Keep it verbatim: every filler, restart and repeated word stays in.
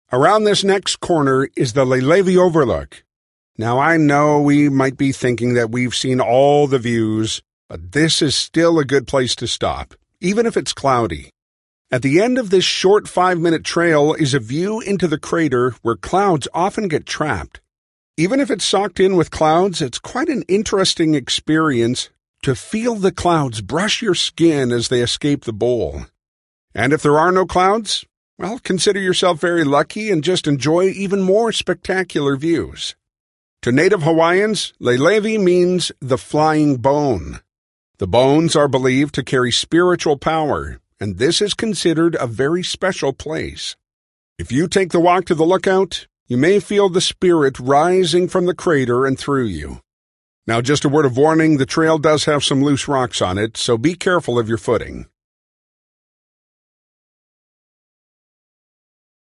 Around this next corner is the Lelevi Overlook. Now, I know we might be thinking that we've seen all the views, but this is still a good place to stop, even if it's cloudy. At the end of this short five-minute trail is a view into the crater where clouds often get trapped. Even if it's socked in with clouds, it's quite an interesting experience to feel the clouds brush your skin as they escape the bowl. And if there are no clouds, well, consider yourself very lucky and just enjoy even more spectacular views. To native Hawaiians, Lelevi means the flying bone. The bones are believed to carry spiritual power, and this is considered a very special place. If you take the walk to the lookout, you may feel the spirit rising from the crater and through you. Now, just a word of warning, the trail does have some loose rocks on it, so be careful of your footing.